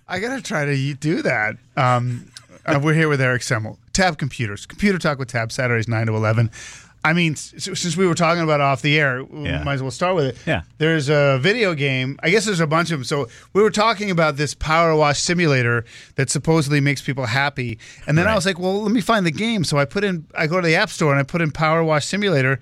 I got to try to do that. We're here with Eric Semmel. Tab Computers. Computer Talk with Tab, Saturdays 9 to 11. I mean, since we were talking about off the air, we might as well start with it. Yeah. There's a video game. I guess there's a bunch of them. So we were talking about this power wash simulator that supposedly makes people happy. And then I was like, well, let me find the game. So I go to the App Store and I put in Power Wash Simulator.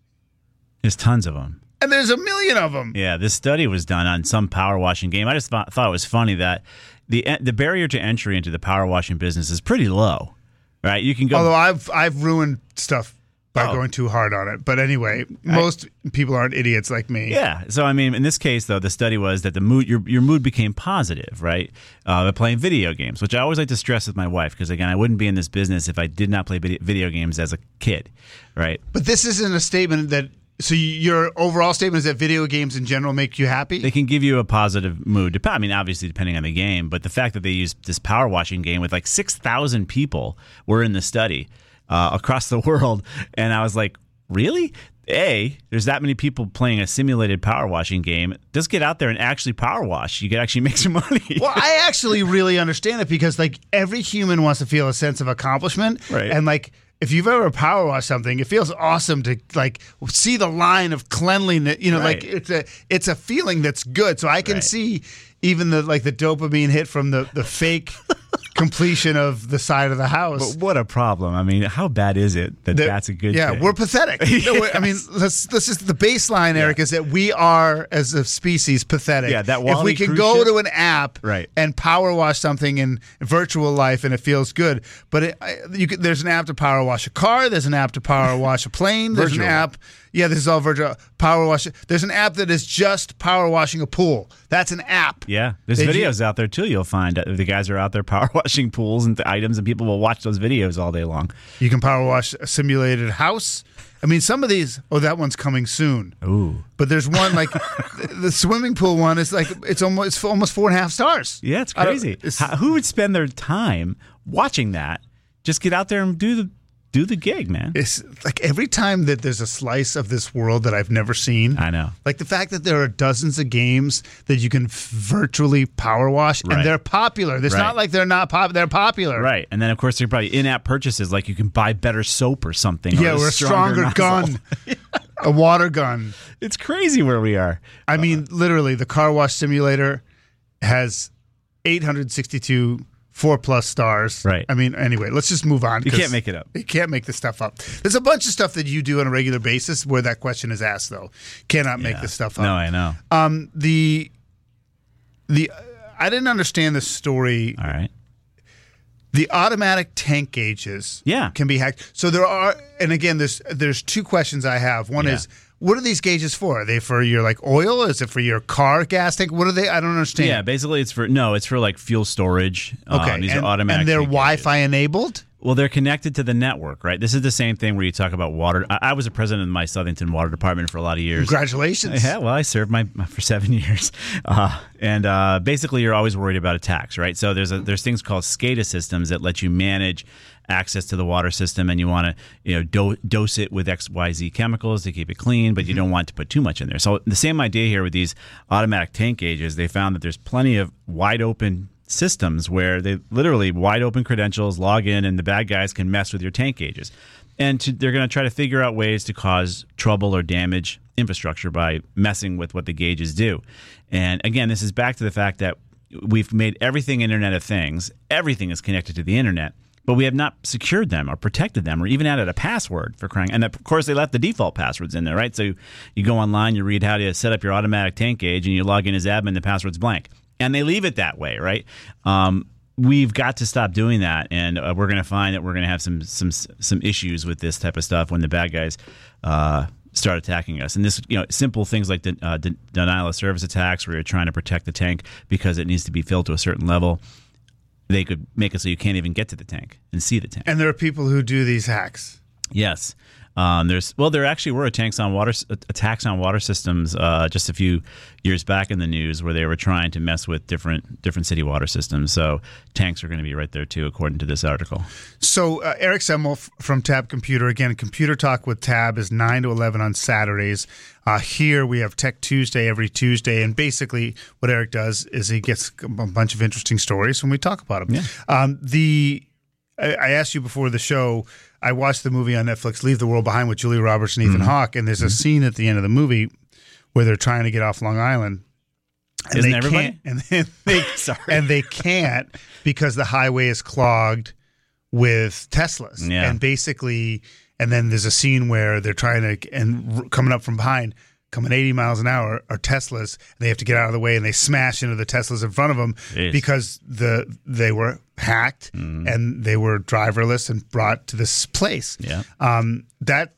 There's tons of them. And there's a million of them. Yeah, this study was done on some power washing game. I just thought it was funny that the barrier to entry into the power washing business is pretty low, right? You can go. Although I've ruined stuff by going too hard on it. But anyway, most people aren't idiots like me. Yeah. So, I mean, in this case, though, the study was that the mood, your mood became positive, right? By playing video games, which I always like to stress with my wife because, again, I wouldn't be in this business if I did not play video games as a kid, right? But this isn't a statement that... So your overall statement is that video games in general make you happy? They can give you a positive mood. I mean, obviously, depending on the game. But the fact that they used this power washing game with like 6,000 people were in the study across the world. And I was like, really? There's that many people playing a simulated power washing game. Just get out there and actually power wash. You can actually make some money. Well, I actually really understand it because like every human wants to feel a sense of accomplishment. Right. And like... If you've ever power washed something, it feels awesome to like see the line of cleanliness. You know, like it's a feeling that's good. So I can see even the dopamine hit from the fake completion of the side of the house. But what a problem! I mean, how bad is it that that's a good thing? Yeah, we're pathetic. I mean, let's just the baseline, Eric, is that we are as a species pathetic. Yeah, that if Wall-E we can cruise go ship? to an app and power wash something in virtual life and it feels good, but there's an app to power wash a car. There's an app to power wash a plane. There's an app. Yeah, this is all virtual power wash. There's an app that is just power washing a pool. That's an app. Yeah, there's videos out there too. You'll find the guys are out there power washing pools and items, and people will watch those videos all day long. You can power wash a simulated house. I mean, some of these. Oh, that one's coming soon. Ooh, but there's one like the swimming pool one is like it's almost 4.5 stars. Yeah, it's crazy. Who would spend their time watching that? Just get out there and do the gig, man. It's like every time that there's a slice of this world that I've never seen. I know. Like the fact that there are dozens of games that you can virtually power wash, and they're popular. It's not like they're not popular. They're popular. Right. And then, of course, there are probably in-app purchases, like you can buy better soap or something. Yeah, or a stronger gun. A water gun. It's crazy where we are. I mean, literally, the car wash simulator has 862 4+ stars. Right. I mean, anyway, let's just move on. You can't make it up. You can't make this stuff up. There's a bunch of stuff that you do on a regular basis where that question is asked, though. Cannot make this stuff up. No, I know. I didn't understand the story. All right. The automatic tank gauges can be hacked. So there are, and again, there's two questions I have. One is, what are these gauges for? Are they for your like oil? Is it for your car gas tank? What are they? I don't understand. Yeah, basically it's for like fuel storage. Okay, these are automatic. And they're tank Wi-Fi gauges. enabled? Well, they're connected to the network, right? This is the same thing where you talk about water. I was a president of my Southington Water Department for a lot of years. Congratulations. Yeah, well, I served for 7 years. And basically you're always worried about attacks, right? So there's things called SCADA systems that let you manage access to the water system, and you want to dose it with XYZ chemicals to keep it clean, but you don't want to put too much in there. So the same idea here with these automatic tank gauges, they found that there's plenty of wide open systems where they literally wide open credentials, log in, and the bad guys can mess with your tank gauges. And they're going to try to figure out ways to cause trouble or damage infrastructure by messing with what the gauges do. And again, this is back to the fact that we've made everything Internet of Things. Everything is connected to the Internet, but we have not secured them or protected them or even added a password for crying. And of course, they left the default passwords in there, right? So you go online, you read how to set up your automatic tank gauge, and you log in as admin, the password's blank. And they leave it that way, right? We've got to stop doing that, and we're going to find that we're going to have some issues with this type of stuff when the bad guys start attacking us. And this, simple things like denial of service attacks, where you're trying to protect the tank because it needs to be filled to a certain level. They could make it so you can't even get to the tank and see the tank. And there are people who do these hacks. Yes. There actually were attacks on water systems just a few years back in the news where they were trying to mess with different city water systems. So tanks are going to be right there too, according to this article. So Eric Semmel from Tab Computer, again, Computer Talk with Tab is 9 to 11 on Saturdays. Here we have Tech Tuesday every Tuesday, and basically what Eric does is he gets a bunch of interesting stories and we talk about them. Yeah. I asked you before the show, I watched the movie on Netflix, Leave the World Behind, with Julia Roberts and Ethan Hawke, and there's a scene at the end of the movie where they're trying to get off Long Island. And Isn't everybody? And they can't because the highway is clogged with Teslas. Yeah. And basically, and then there's a scene where they're trying to, and coming up from behind, coming 80 miles an hour are Teslas. And they have to get out of the way, and they smash into the Teslas in front of them because they were hacked and they were driverless and brought to this place. Yeah. I got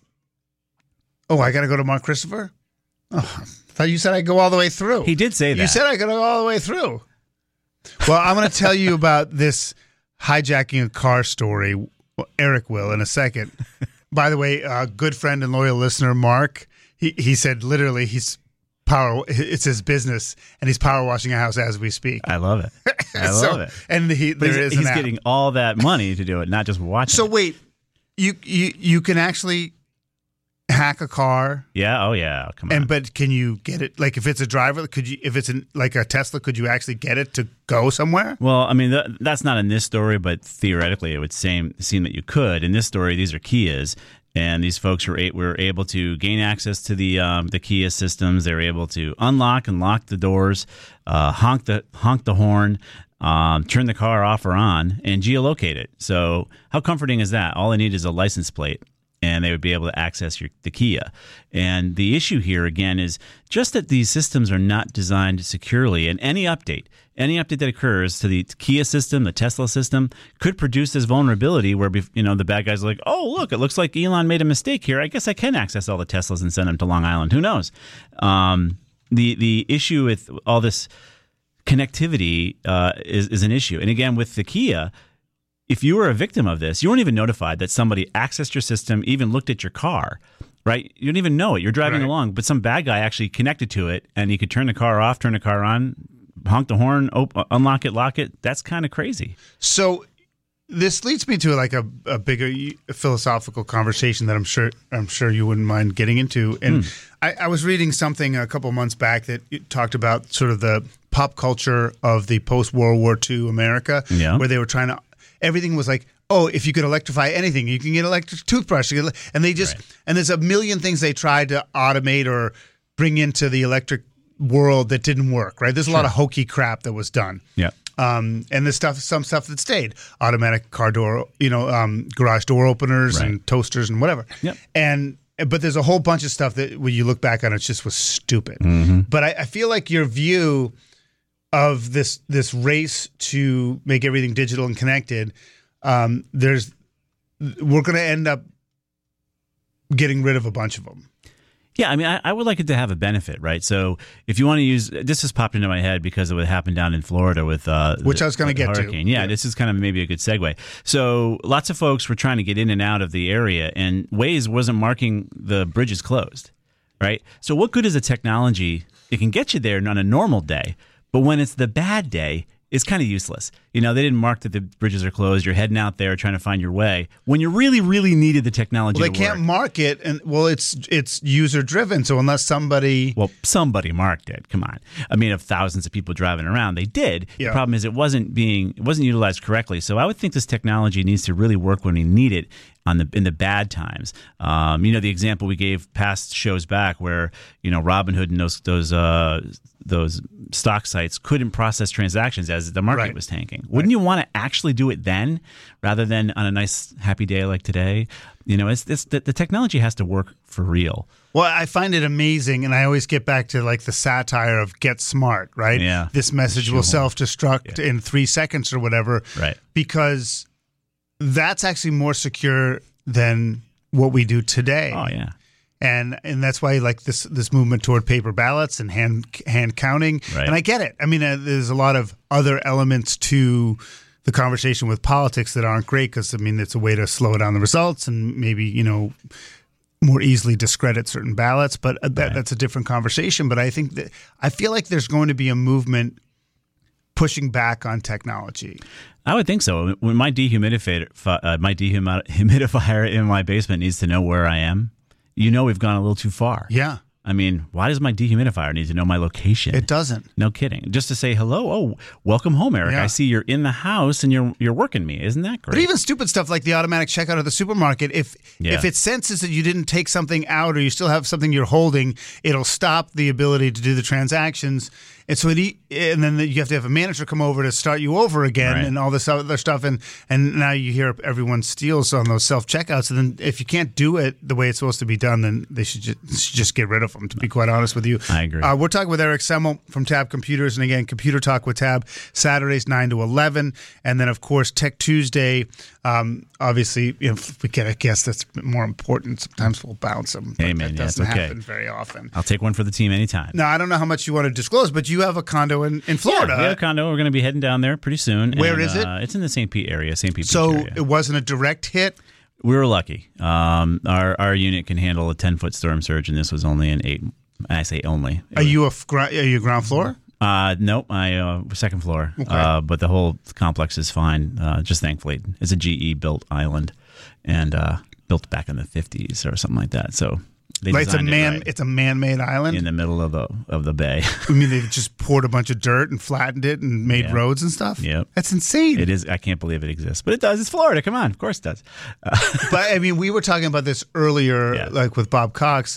to go to Mark Christopher? Oh, I thought you said I'd go all the way through. He did say that. You said I got to go all the way through. Well, I'm going to tell you about this hijacking a car story. Well, Eric will in a second. By the way, good friend and loyal listener, Mark, he said literally it's his business, and he's power washing a house as we speak. I love it. I love it. And he's getting all that money to do it, not just watching. So wait, you can actually hack a car? Yeah. Oh yeah. Come on. But can you get it? Like if it's a driver, if it's like a Tesla, could you actually get it to go somewhere? Well, I mean that's not in this story, but theoretically it would seem that you could. In this story, these are Kias. And these folks were able to gain access to the Kia systems. They were able to unlock and lock the doors, honk the horn, turn the car off or on, and geolocate it. So how comforting is that? All they need is a license plate, and they would be able to access the Kia. And the issue here, again, is just that these systems are not designed securely. And any update that occurs to the Kia system, the Tesla system, could produce this vulnerability where the bad guys are like, oh, look, it looks like Elon made a mistake here. I guess I can access all the Teslas and send them to Long Island. Who knows? The issue with all this connectivity is an issue. And again, with the Kia, if you were a victim of this, you weren't even notified that somebody accessed your system, even looked at your car, right? You didn't even know it. You're driving along, but some bad guy actually connected to it, and he could turn the car off, turn the car on, honk the horn, unlock it, lock it. That's kind of crazy. So this leads me to like a bigger philosophical conversation that I'm sure you wouldn't mind getting into. And I was reading something a couple months back that talked about sort of the pop culture of the post-World War II America, where they were trying to. Everything was like, oh, if you could electrify anything, you can get an electric toothbrush. And they just, and there's a million things they tried to automate or bring into the electric world that didn't work, right? There's a lot of hokey crap that was done. Yeah. And there's some stuff that stayed. Automatic car door, garage door openers and toasters and whatever. Yep. But there's a whole bunch of stuff that when you look back on it just was stupid. But I feel like your view of this race to make everything digital and connected, we're going to end up getting rid of a bunch of them. Yeah, I mean, I would like it to have a benefit, right? So if you want to use, this just popped into my head because of what happened down in Florida with which I was going to get hurricane. to. Yeah, this is kind of maybe a good segue. So lots of folks were trying to get in and out of the area, and Waze wasn't marking the bridges closed, right? So what good is a technology? It can get you there on a normal day, but when it's the bad day, it's kind of useless. They didn't mark that the bridges are closed. You're heading out there trying to find your way when you really, really needed the technology to work. Well, they can't mark it, and it's user driven. So unless somebody marked it. Come on. I mean, of thousands of people driving around, they did. Yeah. The problem is it wasn't utilized correctly. So I would think this technology needs to really work when we need it in the bad times. The example we gave past shows back where Robinhood and those stock sites couldn't process transactions as the market was tanking. Wouldn't you want to actually do it then rather than on a nice happy day like today? The technology has to work for real. Well, I find it amazing, and I always get back to like the satire of "Get smart," right? Yeah. This message will self-destruct in 3 seconds or whatever, right? Because that's actually more secure than what we do today. Oh yeah. And that's why like this movement toward paper ballots and hand counting. Right. And I get it. I mean, there's a lot of other elements to the conversation with politics that aren't great because, I mean, it's a way to slow down the results and maybe, more easily discredit certain ballots, but that's a different conversation. But I feel like there's going to be a movement pushing back on technology. I would think so. When my dehumidifier in my basement needs to know where I am, we've gone a little too far. Yeah. I mean, why does my dehumidifier need to know my location? It doesn't. No kidding. Just to say hello. Oh, welcome home, Eric. Yeah. I see you're in the house and you're working me. Isn't that great? But even stupid stuff like the automatic checkout of the supermarket, if it senses that you didn't take something out or you still have something you're holding, it'll stop the ability to do the transactions. And so and then you have to have a manager come over to start you over again, right, and all this other stuff. And now you hear everyone steals on those self-checkouts. And then if you can't do it the way it's supposed to be done, then they should just get rid of them, to be quite honest with you. I agree. We're talking with Eric Semmel from Tab Computers. And again, Computer Talk with Tab, Saturdays 9 to 11. And then, of course, Tech Tuesday. Obviously, if we get a guest that's more important, sometimes we'll bounce them. Hey, man, that doesn't happen very often. I'll take one for the team anytime. Now, I don't know how much you want to disclose, but you have a condo in Florida. Yeah, we have a condo. We're going to be heading down there pretty soon. Where is it? It's in the St. Pete area, St. Pete Beach So area. it wasn't a direct hit? We were lucky. Our unit can handle a 10-foot storm surge, and this was only an 8. I say only. Are you ground floor? Nope, I second floor. Okay. But the whole complex is fine. Just thankfully, it's a GE built island, and built back in the 50s or something like that. So it's a man-made island in the middle of the bay. I mean, they just poured a bunch of dirt and flattened it and made roads and stuff. Yep, that's insane. It is. I can't believe it exists, but it does. It's Florida. Come on, of course it does. But I mean, we were talking about this earlier, like with Bob Cox.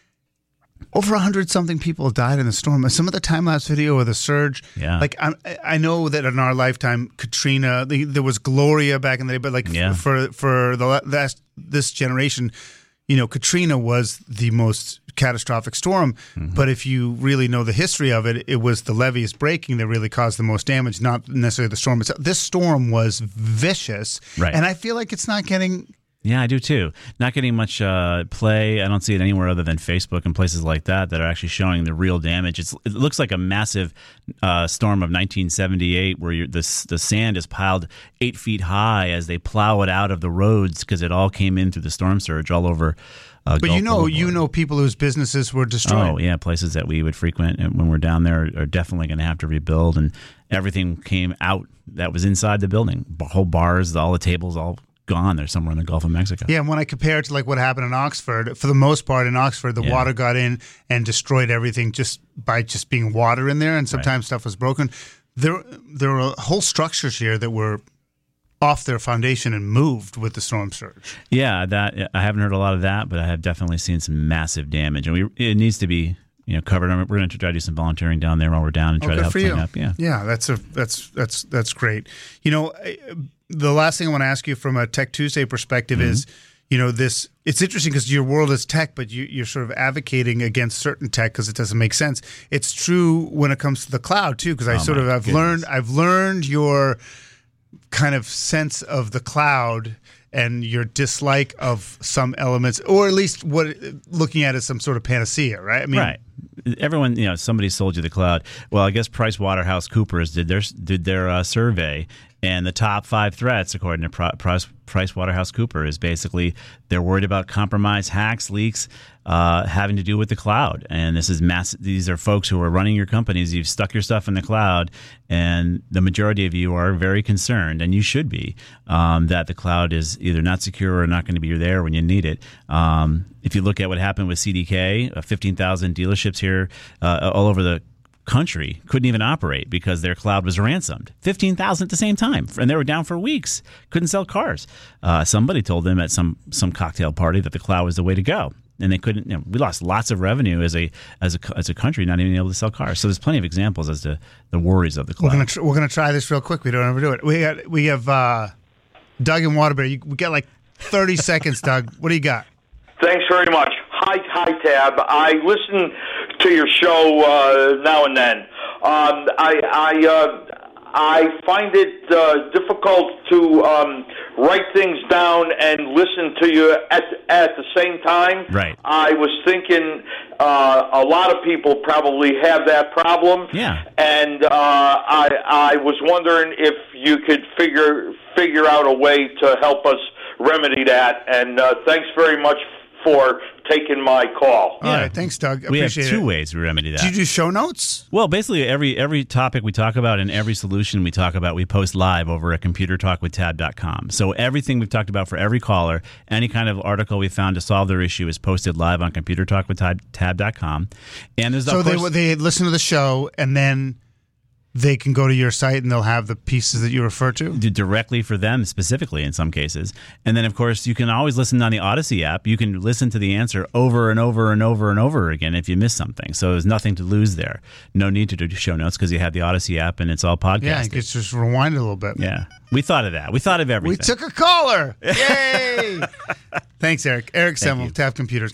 Over 100-something people died in the storm. Some of the time-lapse video of the surge. Yeah. Like I know that in our lifetime, Katrina, there was Gloria back in the day, but like for this generation, Katrina was the most catastrophic storm. Mm-hmm. But if you really know the history of it, it was the levees breaking that really caused the most damage, not necessarily the storm itself. This storm was vicious, right? And I feel like it's not getting. Yeah, I do too. Not getting much play. I don't see it anywhere other than Facebook and places like that are actually showing the real damage. It looks like a massive storm of 1978 where the sand is piled 8 feet high as they plow it out of the roads because it all came in through the storm surge all over. But you know people whose businesses were destroyed. Oh, yeah, places that we would frequent when we're down there are definitely going to have to rebuild, and everything came out that was inside the building. Whole bars, all the tables, all gone. They're somewhere in the Gulf of Mexico. Yeah, and when I compare it to like what happened in Oxford, for the most part in Oxford, the water got in and destroyed everything just by being water in there, and sometimes stuff was broken. There were whole structures here that were off their foundation and moved with the storm surge. Yeah, that I haven't heard a lot of that, but I have definitely seen some massive damage, and it needs to be covered. We're going to try to do some volunteering down there while we're down and try to help clean up. Yeah, that's great. The last thing I want to ask you from a Tech Tuesday perspective is, this. It's interesting because your world is tech, but you're sort of advocating against certain tech because it doesn't make sense. It's true when it comes to the cloud too, because I've learned your kind of sense of the cloud and your dislike of some elements, or at least looking at it as some sort of panacea, right? I mean, right. Everyone, somebody sold you the cloud. Well, I guess PricewaterhouseCoopers did their survey, and the top 5 threats, according to PricewaterhouseCoopers, is basically they're worried about compromise, hacks, leaks, having to do with the cloud. And this is these are folks who are running your companies. You've stuck your stuff in the cloud, and the majority of you are very concerned, and you should be, that the cloud is either not secure or not going to be there when you need it. If you look at what happened with CDK, 15,000 dealerships here all over the country couldn't even operate because their cloud was ransomed. 15,000 at the same time, and they were down for weeks. Couldn't sell cars. Somebody told them at some cocktail party that the cloud was the way to go, and they couldn't. We lost lots of revenue as a country, not even able to sell cars. So there's plenty of examples as to the worries of the cloud. We're gonna try this real quick. We don't ever do it. We have Doug in Waterbury. We got like 30 seconds, Doug. What do you got? Thanks very much. Hi, Tab. I listen to your show now and then. I find it difficult to write things down and listen to you at the same time. Right. I was thinking a lot of people probably have that problem. Yeah. And I was wondering if you could figure out a way to help us remedy that. And thanks very much for taking my call. All right, thanks, Doug. We have Appreciate two it. ways we remedy that. Do you do show notes? Well, basically, every topic we talk about and every solution we talk about, we post live over at computertalkwithtab.com. So everything we've talked about for every caller, any kind of article we found to solve their issue is posted live on computertalkwithtab.com. And there's So they listen to the show and then they can go to your site and they'll have the pieces that you refer to? Directly for them specifically in some cases. And then, of course, you can always listen on the Odyssey app. You can listen to the answer over and over and over and over again if you miss something. So there's nothing to lose there. No need to do show notes because you have the Odyssey app and it's all podcasted. Yeah, you can just rewind it a little bit. Yeah. We thought of that. We thought of everything. We took a caller. Yay! Thanks, Eric. Eric Semmel, you. Tab Computers.